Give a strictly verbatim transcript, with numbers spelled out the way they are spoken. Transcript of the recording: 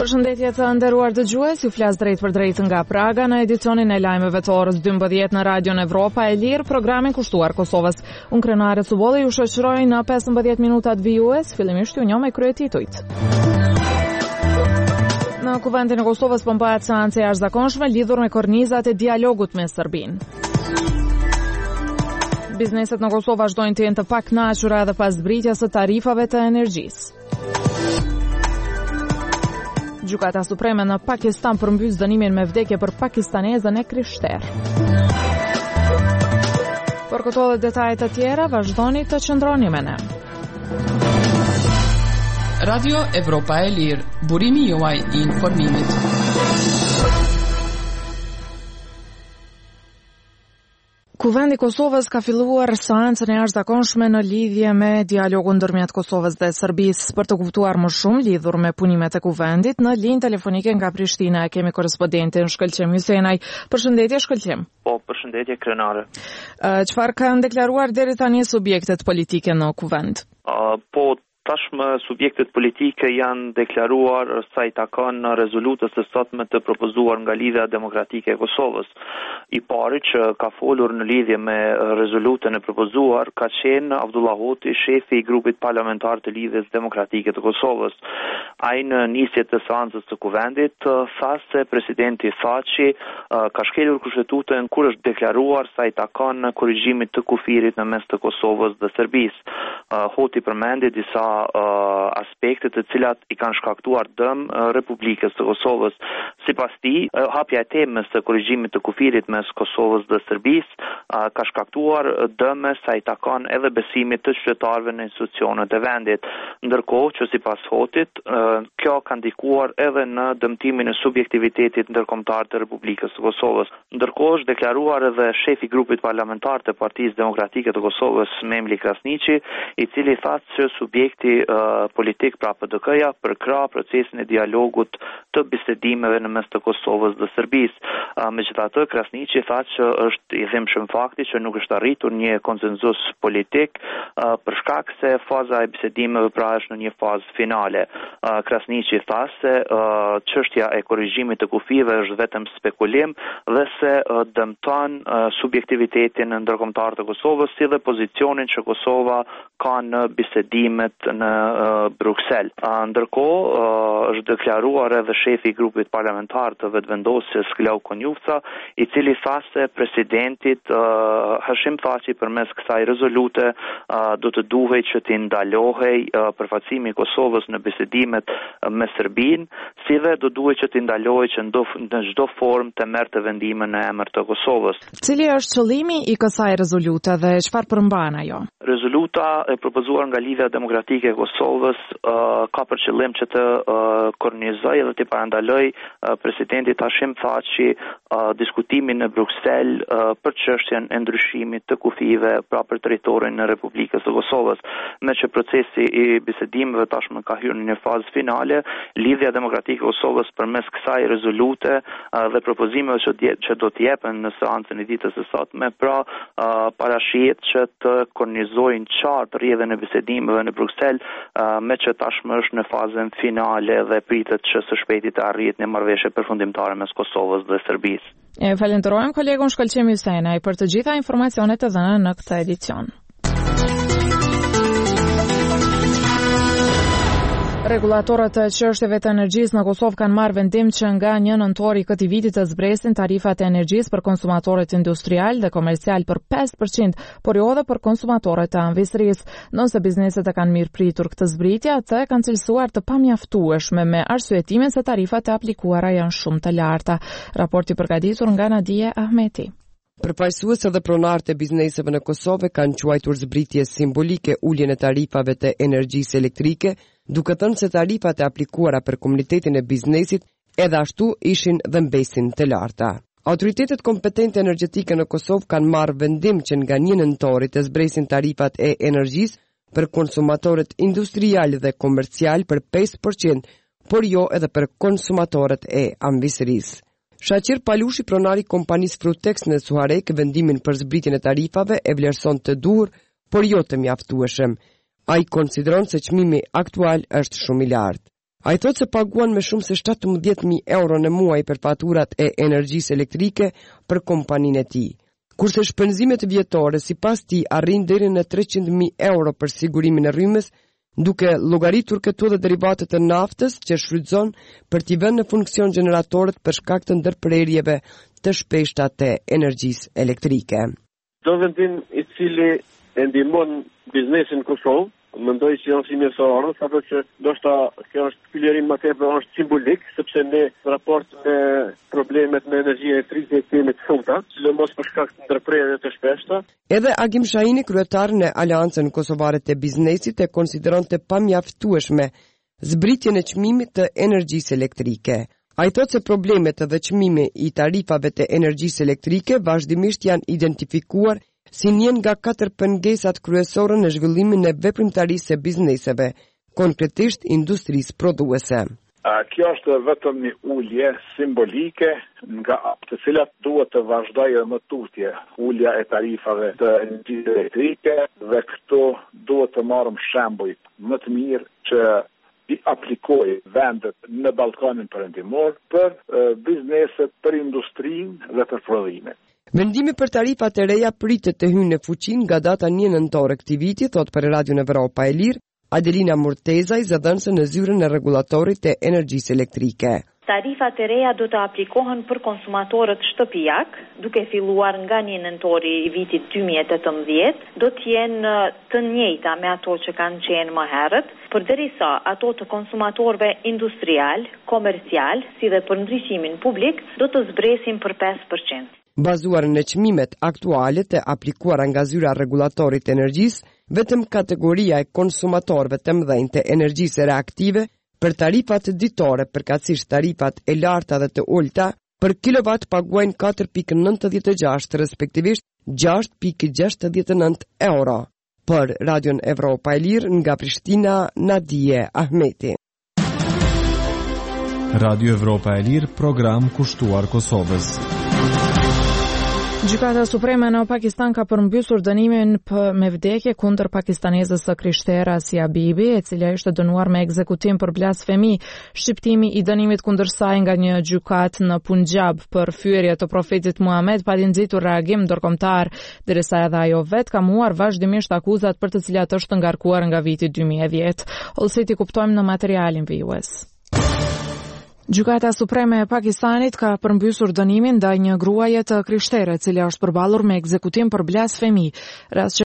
Përshëndetje të nderuar dëgjues, ju flas drejt për drejt nga Praga në edicionin e lajmeve të orës dymbëdhjetë në Radion Evropa e Lirë, programin kushtuar Kosovës. Unë Krenare Cubolli ju shoqëroj në pesëmbëdhjetë minutat vijues, fillimisht ju njoh me kryetitujt. Në Kuvendin e Kosovës po bëhet seancë e jashtëzakonshme lidhur me kornizat e dialogut me Serbinë. Bizneset në Kosovë vazhdojnë të jenë të pakënaqura edhe pas zbritjes së tarifave të energjisë. Gjykata Supreme në Pakistan përmbys dënimin me vdekje për pakistanezën e Krishter. Për këto dhe detajet të tjera, vazhdoni të qëndroni me ne. Radio Evropa e Lirë, burimi juaj i informimit. Kuvendi i Kosovës ka filluar seancën e jashtëzakonshme në lidhje me dialogun ndërmjet Kosovës dhe Serbisë. Për të kuptuar më shumë lidhur me punimet e kuvendit, në linjë telefonike nga Prishtina e kemi korrespondentin Shkëlqim Hysenaj. Përshëndetje Shkëlqim. Po, përshëndetje Krenare. Çfarë kanë deklaruar deri tani subjektet politike në kuvend? Uh, po Tashmë subjektet politike janë deklaruar sa i takon në rezolutës së sotme të propozuar nga Lidhja Demokratike e Kosovës. I pari që ka folur në lidhje me rezolutën e propozuar ka qenë Abdullah Hoti, shefi i grupit parlamentar të Lidhjes Demokratike të Kosovës. Ai në nisje të seancës së kuvendit tha se presidenti Thaçi ka shkelur kushtetutën kur është deklaruar sa i takon korrigjimit të kufirit në mes të Kosovës dhe Serbisë. Hoti përmendi disa Uh, aspekte të cilat i kanë shkaktuar dëm uh, Republikës së Kosovës. Sipas tij, uh, hapja e temës së korrigjimit të kufirit mes Kosovës dhe Serbisë uh, ka shkaktuar dëme sa i takon edhe besimit të qytetarëve në institucionet e vendit. Ndërkohë që sipas Hotit, uh, kjo ka ndikuar edhe në dëmtimin e subjektivitetit ndërkombëtar të Republikës së Kosovës. Ndërkohë është deklaruar edhe shefi i grupit parlamentar të Partisë Demokratike të Kosovës, Memli Krasniqi, i cili tha se subjekti Uh, politik pra P D K-ja përkrah procesin e dialogut të bisedimeve në mes të Kosovës dhe Serbisë. Uh, Megjithatë, Krasniqi tha që është i dhimbshëm fakti që nuk është arritur një konsenzus politik uh, për shkak se faza e bisedimeve pra është në një fazë finale. Uh, Krasniqi tha se uh, çështja e korrigjimit të kufive është vetëm spekulim dhe se uh, dëmton uh, subjektivitetin ndërkombëtar të Kosovës si dhe pozicionin që Kosova ka në bisedimet në uh, Bruksel. Uh, ndërkohë uh, është deklaruar edhe shefi i grupit parlamentar të vetëvendosjes Klau Konjufca, i cili tha se presidentit uh, Hashim Thaçi përmes kësaj rezolute uh, do të duhej që të ndalohej uh, përfaqësimi i Kosovës në bisedimet uh, me Serbinë, si dhe do duhej që të ndalohej që ndo, në çdo formë të merrte vendime në emër të Kosovës. Cili është qëllimi i kësaj rezolute dhe çfarë përmban ajo? Rezoluta e propozuar nga Lidhja Demokratike e Kosovës uh, ka për qëllim që të uh, kornizojë dhe të parandaloj uh, presidentit Hashim Thaçi uh, diskutimin në Bruksel uh, për çështjen e ndryshimit të kufive pra për territorin e Republikës së Kosovës. Me që procesi i bisedimeve tashmë ka hyrë në një fazë finale, Lidhja Demokratike e Kosovës përmes kësaj rezolute uh, dhe propozimeve që, dje, që do të jepen në seancën e ditës së sotme, pra uh, parashihet që të kornizojnë qartë rrjedhën e bisedimeve në Bruksel, uh, me që tashmë është në fazën finale dhe pritet që së shpejti të arrihet një marrëveshje përfundimtare mes Kosovës dhe Serbisë. E falenderojmë kolegun Shkëlqim Hysenaj për të gjitha informacionet e dhëna në këtë edicion. Regulatorët e çështjeve të energjisë në Kosovë kanë marrë vendim që nga një nëntor i këtij viti të zbresin tarifat e energjisë për konsumatorët industrial dhe komercial për pesë përqind, por jo edhe për konsumatorët e anëvisërisë. Nëse bizneset e kanë mirë pritur këtë zbritje, atë kanë cilësuar të pamjaftueshme me arsyetimin se tarifat e aplikuara janë shumë të larta. Raporti përgatitur nga Nadia Ahmeti. Përfaqësues dhe pronarët e bizneseve në Kosovë kanë quajtur zbritje simbolike uljen e tarifave të energjisë elektrike, duke thënë se tarifat e aplikuara për komunitetin e biznesit edhe ashtu ishin dhe mbesin të larta. Autoritetet kompetente energjetike në Kosovë kanë marrë vendim që nga një nëntori të zbresin tarifat e energjisë për konsumatorët industrial dhe komercial për pesë përqind, por jo edhe për konsumatorët e anëvisërisë. Shaqir Palushi, pronari kompanisë Frutex në Suharek, vendimin për zbritjen e tarifave e vlerëson të duhur, por jo të mjaftueshëm. Ai konsideron se çmimi aktual është shumë i lartë. Ai thotë se paguan me shumë se shtatëmbëdhjetë mijë euro në muaj për faturat e energjisë elektrike për kompaninë e tij. Kurse shpenzimet vjetore sipas tij arrin deri në treqind mijë euro për sigurimin e rrymës, duke llogaritur këtu dhe derivatet e naftës që shfrytëzon për t'i vënë në funksion gjeneratorët për shkak të ndërprerjeve të shpeshta të energjisë elektrike. Do vendim i cili e ndihmon biznesin në Kosovë, mendoj që janë si mesazhe, apo që ndoshta kjo është fillerim më tepër është simbolik, sepse ne raport me problemet me energji elektrike kemi të shumta, sidomos për shkak të ndërprerjeve të shpeshta. Edhe Agim Shahini, kryetari në Aleancën Kosovare të Biznesit, e konsideronte pamjaftueshme zbritjen e çmimit të energjisë elektrike. Ai thotë se problemet dhe çmimi i tarifave të energjisë elektrike vazhdimisht janë identifikuar si një nga katër pengesat kryesore në zhvillimin e veprimtarisë së bizneseve, konkretisht industrisë prodhuese. Kjo është vetëm një ulje simbolike nga të cilat duhet të vazhdojë më tutje ulja e tarifave të energjisë elektrike dhe këtu duhet të marrim shembuj më të mirë që i aplikojë vendet në Ballkanin Perëndimor për uh, bizneset, për industrinë dhe për prodhimin. Vendimi për tarifat e reja pritet të hyjë në fuqi nga data një nëntor këtij viti, thot për Radion Evropa e Lirë Adelina Murtezaj, zëdhënëse në zyrën e rregullatorit të energjisë elektrike. Tarifat e reja do të aplikohen për konsumatorët shtëpijak, duke filluar nga një nëntori i vitit dy mijë e tetëmbëdhjetë, do të jenë të njëjta me ato që kanë qenë më herët, përderisa ato të konsumatorëve industrial, komercial, si dhe për ndriçimin publik, do të zbresin për pesë përqind. Bazuar në çmimet aktuale të aplikuara nga zyra rregullatorit të energjisë, vetëm kategoria e konsumatorëve të mëdhenj të energjisë reaktive për tarifat ditore, përkatësisht tarifat e larta dhe të ulta, për kilovat paguajnë katër pikë nëntëdhjetë e gjashtë, respektivisht gjashtë pikë gjashtëdhjetë e nëntë euro. Për Radion Evropa e Lirë nga Prishtina, Nadije Ahmeti. Radio Evropa e Lirë, program kushtuar Kosovës. Gjykata Supreme në Pakistan ka përmbysur dënimin me vdekje kundër pakistanezës së krishtere Asia Bibi, e cila ishte dënuar me ekzekutim për blasfemi. Shqiptimi i dënimit kundër saj nga një gjykat në Punjab për fyerje të profetit Muhammed pa nxitur reagim ndërkombëtar, derisa edhe ajo vet ka muar vazhdimisht akuzat për të cilat është ngarkuar nga viti dy mijë e dhjetë. Ose kuptojmë në materialin vijues. Gjykata Supreme e Pakistanit ka përmbysur dënimin ndaj një gruaje të krishtere, e cila është përballur me ekzekutim për blasfemi, rast